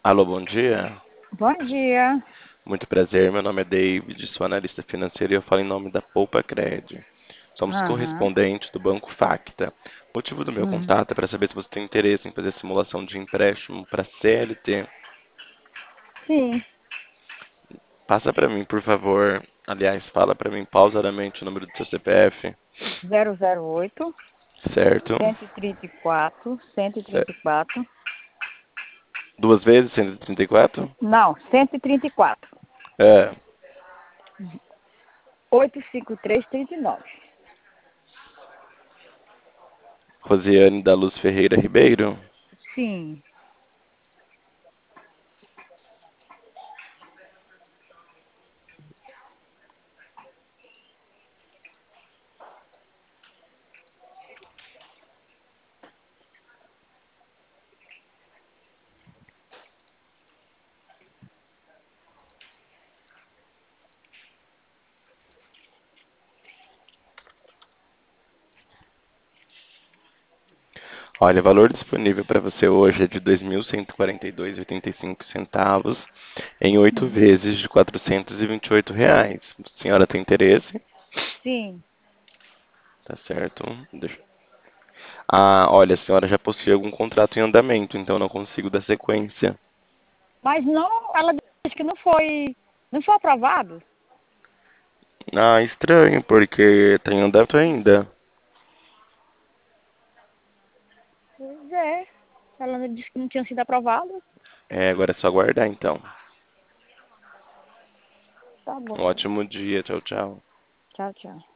Alô, bom dia. Bom dia. Muito prazer, meu nome é David, sou analista financeiro e eu falo em nome da Poupa Cred. Somos Aham. correspondentes do Banco Facta. O motivo do meu Uhum. contato é para saber se você tem interesse em fazer simulação de empréstimo para CLT. Sim. Passa para mim, por favor. Aliás, fala para mim pausadamente o número do seu CPF, 008 certo? 134 Cer- 134. Duas vezes, 134? Não, 134. É. 85339. Rosiane da Luz Ferreira Ribeiro. Sim. Olha, o valor disponível para você hoje é de R$ 2.142,85 em 8 Uhum. vezes de R$ 428. A senhora tem interesse? Sim. Tá certo. Olha, a senhora já possui algum contrato em andamento, então não consigo dar sequência. Mas não, ela disse que não foi aprovado. Estranho, porque tá em andamento ainda. Pois é. Ela disse que não tinha sido aprovado. Agora é só aguardar então. Tá Um bom. ótimo dia, tchau, tchau. Tchau, tchau.